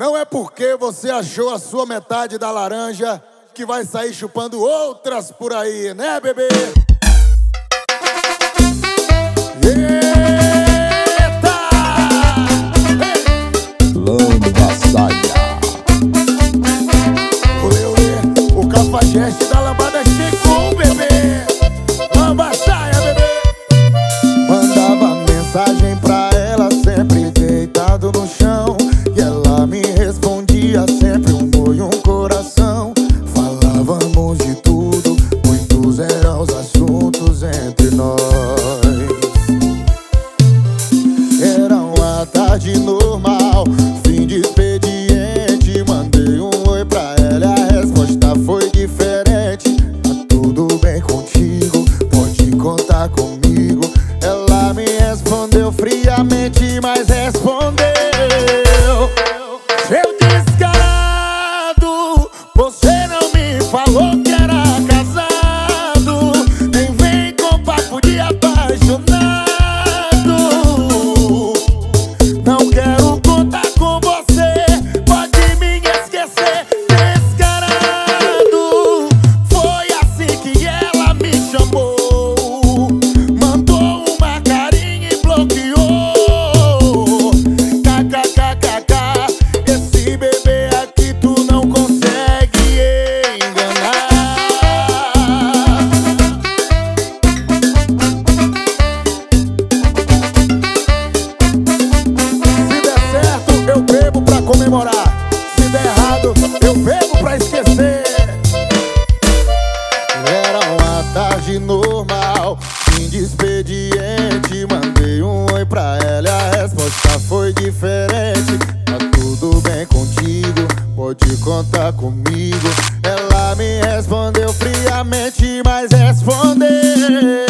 Não é porque você achou a sua metade da laranja que vai sair chupando outras por aí, né, bebê? Eita! Lando da saia. Olê, olê, o cafajeste da lambada chegou, bebê. Lamba saia, bebê. Mandava mensagem pra ela sempre deitado no chão, e ela me respondia sempre um oi, um coração. Falávamos de tudo, muitos eram os assuntos entre nós. Era uma tarde normal, fim de expediente. Mandei um oi pra ela e a resposta foi diferente. Tá tudo bem contigo? Pode contar comigo. Ela me respondeu friamente, mas respondeu: seu descarado, você não me falou que era casado, nem vem com papo de apaixonado. Não quero contar com você, pode me esquecer. Descarado, foi assim que ela me chamou, mandou uma carinha e bloqueou. KKKKK, esse bebê aqui tu não consegue enganar. Se der certo, eu bebo pra comemorar. Se der errado, eu bebo pra esquecer. Era uma tarde normal, fim de expediente. Mandei um oi pra ela e a resposta foi diferente. Tá tudo bem contigo? Pode contar comigo. Ela me respondeu friamente, mas respondeu: